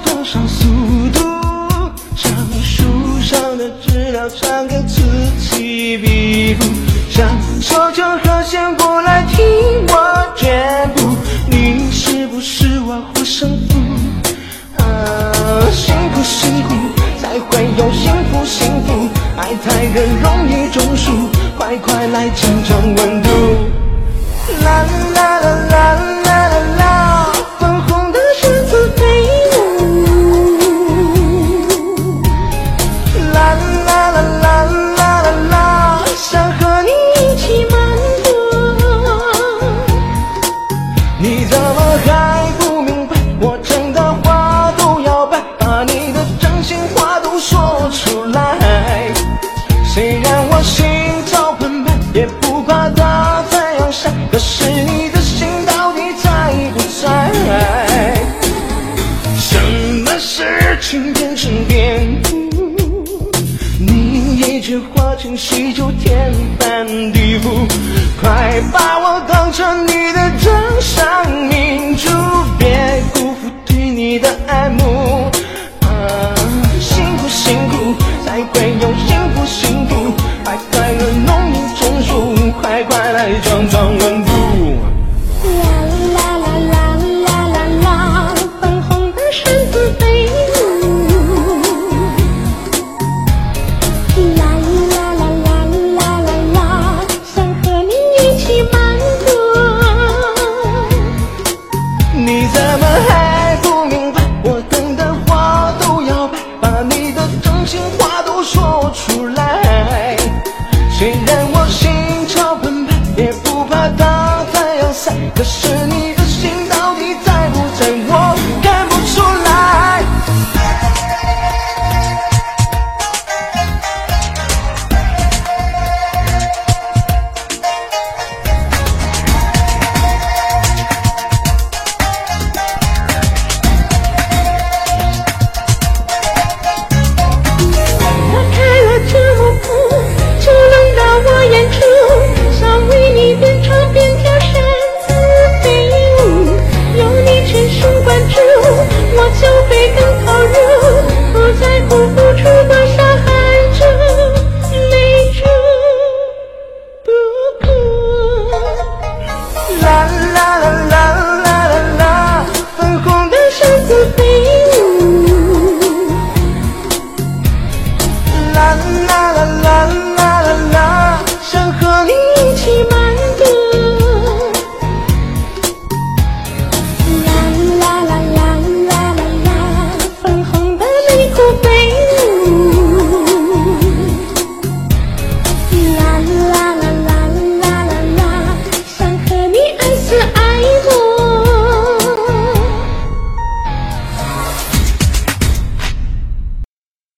多少速度，将书上的资料传给自己笔录，想手就和弦过来听我全部，你是不是玩火胜负？辛苦辛苦才会有幸福幸福，爱太人容易中暑，快快来降降温度。啦啦啦啦啦啦啦，粉红的身子飞舞，啦啦啦啦啦啦啦，想和你一起漫步。你怎么还不明白，我真的话都要掰，把你的真心话都说出来。虽然我心潮澎湃，也不怕它怎样晒，可是你的心到底在不在？什么事情变成变故？你一句话惊喜就天翻地覆，快把我当成你的掌上明珠，别辜负对你的